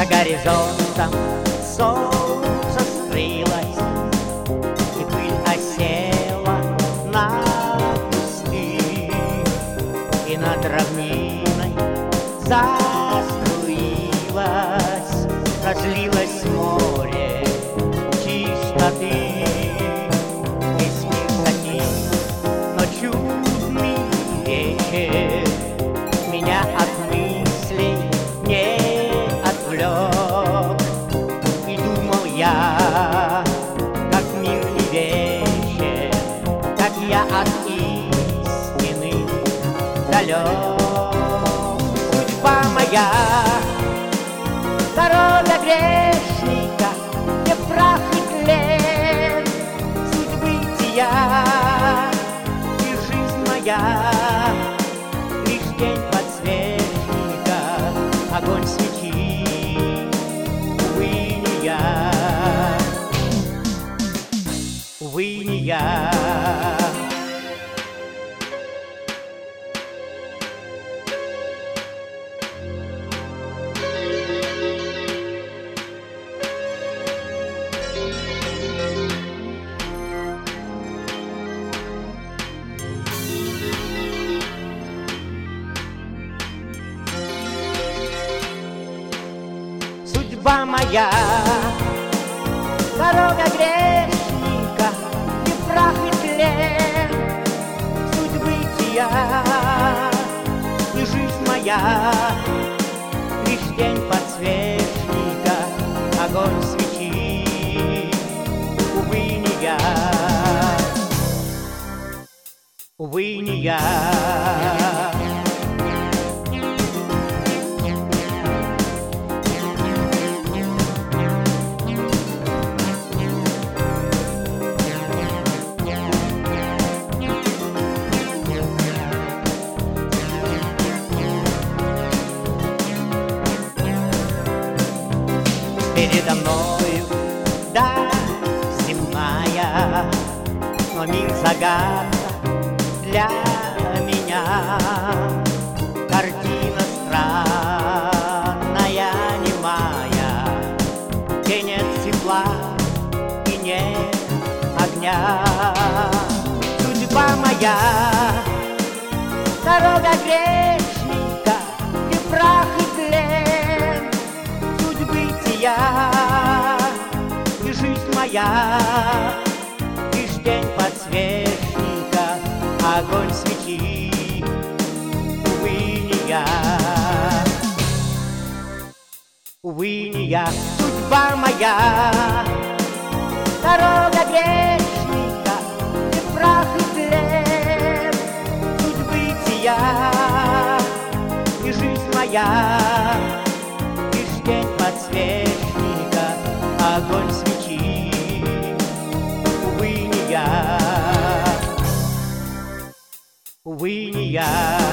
горизонтом солнце скрылось, и пыль осела на кусты, и над равниной заструилось, разлилось море чистоты. Весь мир затих, но чудный вечер меня от мыслей не отвлек. И думал я, как мир не вечер, как я от истины далек. Судьба моя, дорога грешника, где прах и тлен. Суть бытия и жизнь моя, лишь тень подсвечника, огонь свечи. Увы, не я, увы, не я. Судьба моя, дорога грешника, где прах и тлен. Суть бытия и жизнь моя, лишь тень подсвечника, огонь свечи. Увы, не я, увы, не я. Передо мною даль земная, но мир загадка для меня. Картина странная, немая, где нет тепла и нет огня. Судьба моя, дорога грешника, где прах и тлен. Суть бытия и жизнь моя, лишь тень подсвечника, огонь свечи. Увы, не я, увы, не я. Судьба моя, дорога грешника, где прах и тлен. Суть бытия и жизнь моя, лишь тень подсвечника, огонь свечи. Увы, не я, увы, не я.